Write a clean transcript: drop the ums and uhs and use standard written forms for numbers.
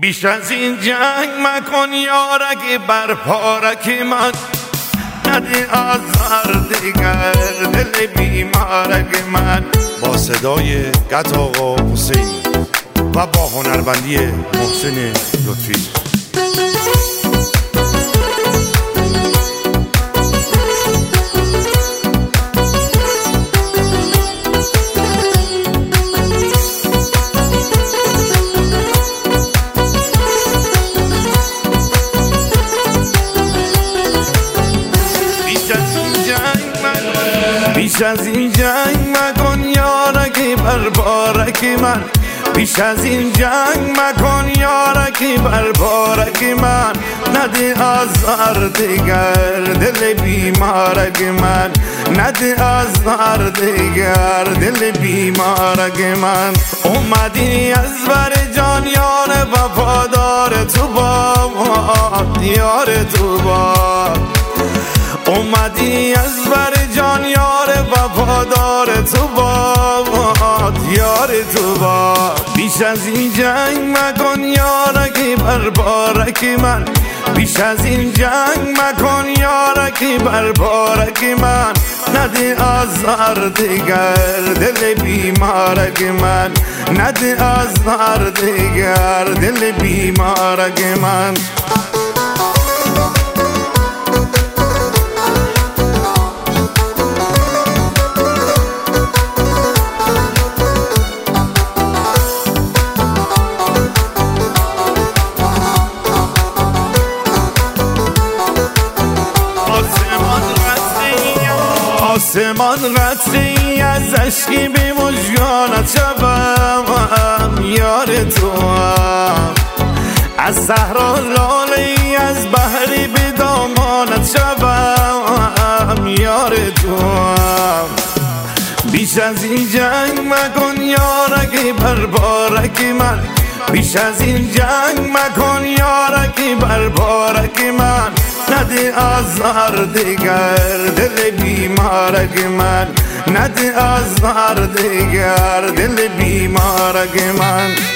بیش از این جنگ مکن یارک بر پارک من، نده آزار دیگر دل بیمارک من. با صدای قط آقا حسین و با هنربندی محسن لطفی. بیش از این جنگ مکن یارکی بر بارک من، بیش از این جنگ مکن یارکی بر بارک من. نده آزار دیگر دل بیمارک من، نده آزار دیگر دل بیمارک من. اومدی از بر جان یار وفادار تو باد، یار تو باد. اومدی از بر جان یار وفادار تو باد، یار تو باد. بیش از این جنگ مکن یارکی بر بارک من، بیش از این جنگ مکن یارکی بر بارک من. نده آزار دیگر دل بیمارک من، نده آزار دیگر دل بیمارک من. آسمان قطری از عشقی به مژگانت شبم، یار تو هم. از صحرا لاله‌ای از بحری به دامانت شبم، یار تو هم. بیش از این جنگ مکن یارکی بر بارک من، بیش از این جنگ مکن یارکی بر بارک من. نده آزار دیگر دل بیمارک من، نده آزار دیگر دل بیمارک من.